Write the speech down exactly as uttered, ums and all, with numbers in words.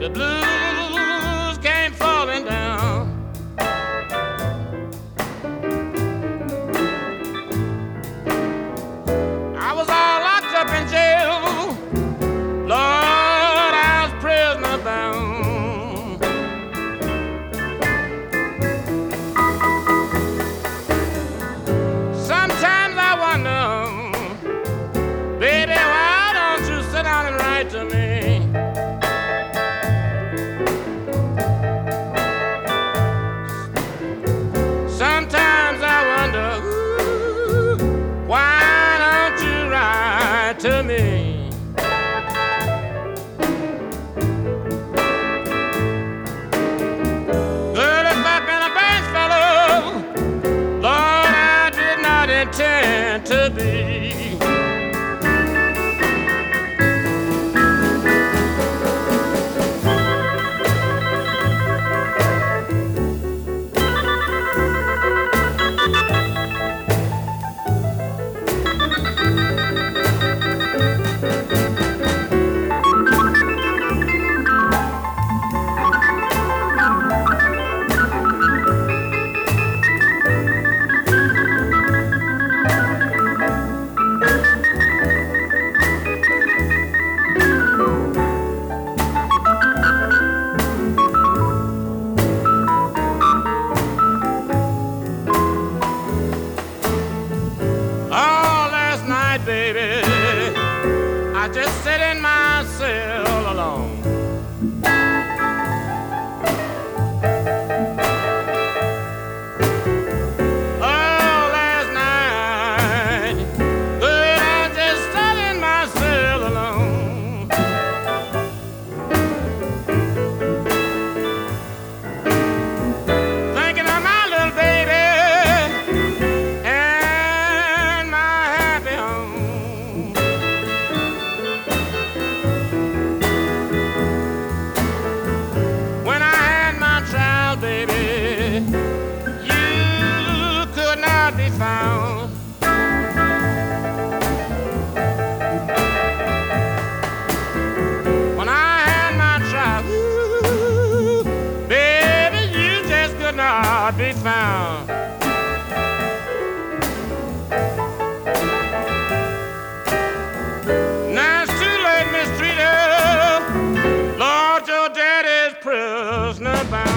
The blues came falling down. I was all locked up in jail. Lord, I was prisoner bound. Sometimes I wonder, baby, why don't you sit down and write to me? Sometimes I wonder, ooh, why don't you write to me? Girl, if I've been a bad fellow, Lord, I did not intend to be. Baby, I just sit in my cell alone. Oh, last night, girl, I just sat in my cell alone. Thinking of my little baby and my happy home. Baby, you could not be found. When I had my child, ooh, baby, you just could not be found. Now it's too late, Miss Streeter. Lord, your daddy's prisoner bound.